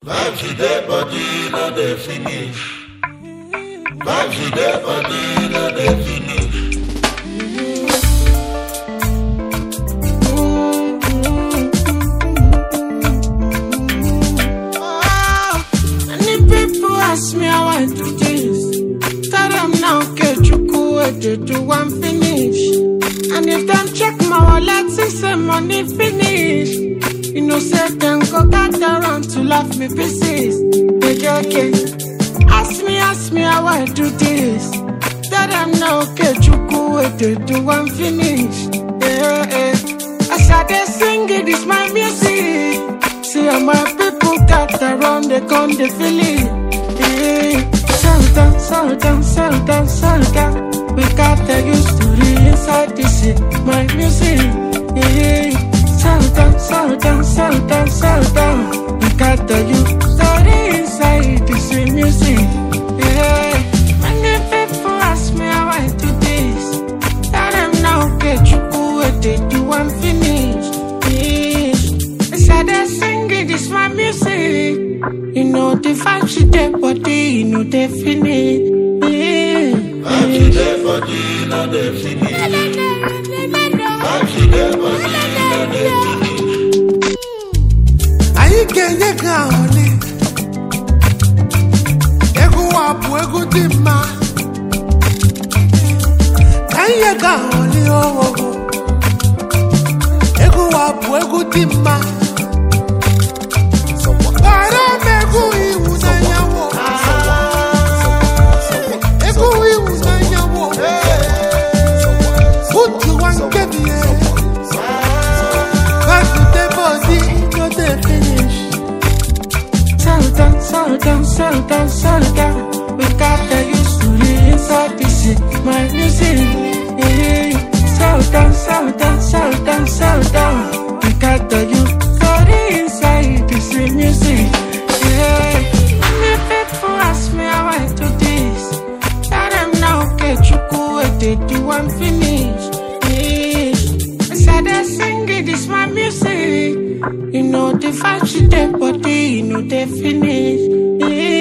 Vibes with their body, no they finish. Vibes with their body, no they finish. Many people ask me how I do this. Tell them now, get you cool, they do one finish. And if them check my wallet, say money finish. You know, say them go gather around to laugh me pieces. Okay. Ask me how I do this. Tell them now, get you cool, they do one finish. Yeah. As I dey sing it, it's my music. See how my people gather around, they come, they feel it. Yeah. Settle down, settle down, settle down, settle down. We got the used to the inside this shit, my music. Yeah. Settle down, settle down, settle down, settle down. We got the used to the inside this music. Yeah. Many people ask me how I do this. Tell them now, get you cool, they do one finish. Yeah. As I dey sing it, it's my music. You know the vibe she dey body, you know they finish. Yeah. Vibes with their body, no they finish. Vibes with their body, no they finish. Ayi kenye kaone egu wapu egu dima Ayi kaone oh egu wapu egu dima Para megu iwu na nyawo egu iwu na nyawo Utu wangebie Vibes with their body, no they finish. Settle down, settle down, settle down, settle down. We got the used to the inside this shit, my music. Yeah. Settle down, settle down, settle down, settle down. We got the used to the inside this music. Yeah. Many people ask me how I do this. Tell them now, get you cool, they do one finish. Yeah. As I dey sing it, it's my music. You know the vibe she dey body, you know they finish. Yeah.